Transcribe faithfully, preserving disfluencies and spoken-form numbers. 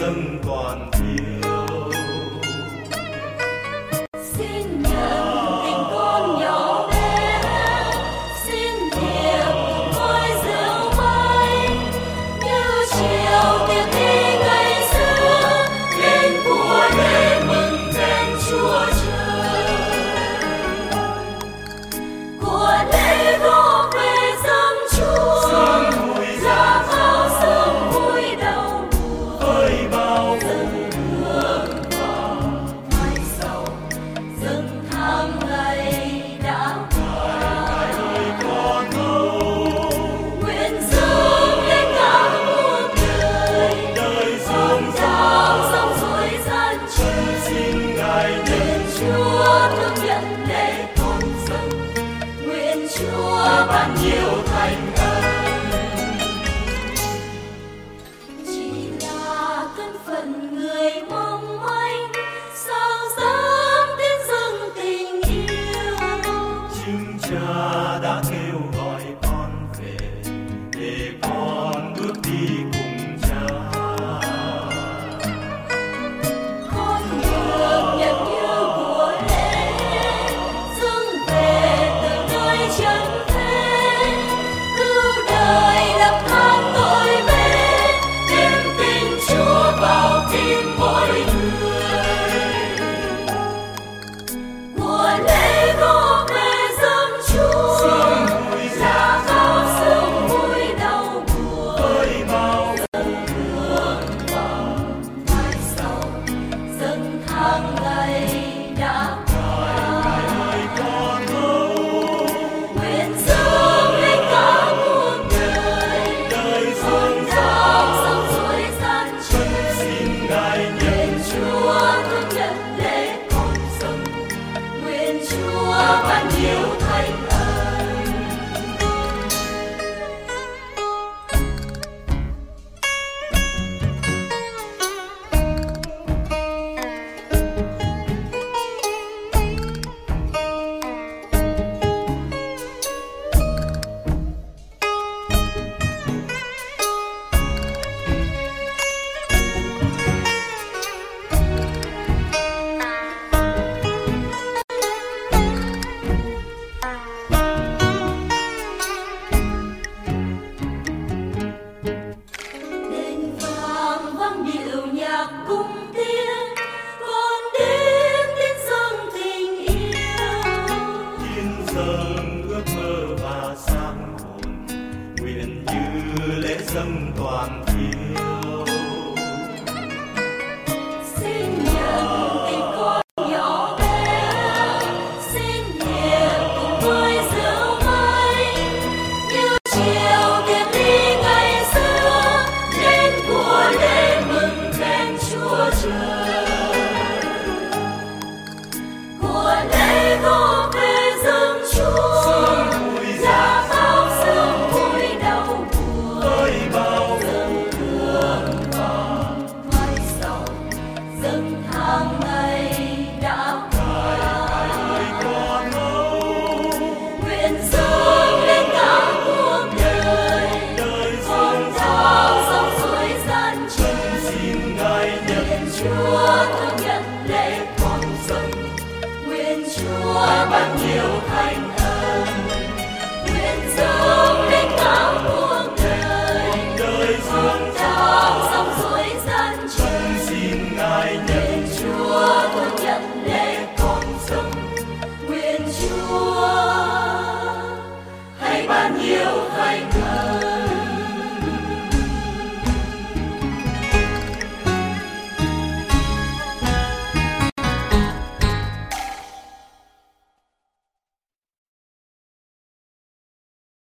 dâng toàn thiêu. Xin nhận tình con nhỏ bé, xin hiệp ngôi rượu bay như chiều tiệc đi ngày xưa, lên của lễ mừng thềm Chúa trời, của lễ góp về dâng Chúa ra pháo sương vui đầu mùa Ơi bao dâng hương vào mai sau, dâng tháng ngày đã qua. con thâu Nguyện dâng lên cả muôn đời, đời dâng dương dâng sông suối gian trời. xin Ngài nhận Nguyện Chúa thương nhận lễ con dâng, nguyện Chúa ban nhiều thành ân. Chỉ là thân phận người mong manh, sao dám tiến dâng tình yêu. Chính Cha đã kêu gọi con về để con bước đi cùng Cha. Con được nhận như của lễ, dâng về từ nơi trần thế, cứu đời lập than tội mê, đem tin Chúa vào tim mỗi người. Của lễ góp về dâng Chúa ra pháo sương vui đầu mùa, Ơi bao hương vào mai sau, dâng tháng ngày đã qua. con thâu Nguyện dâng lên cả muôn đời, đời dâng dương dâng sông suối gian trời. xin Ngài nhận Nguyện Chúa thương nhận lễ con dâng, nguyện Chúa ban nhiều thành ân. Đền vàng vang điệu nhạc cung tiên, con đến đến dâng tình yêu. Thiên dâng ước mơ và sáng hồn, nguyện như lễ dâng toàn thiêu.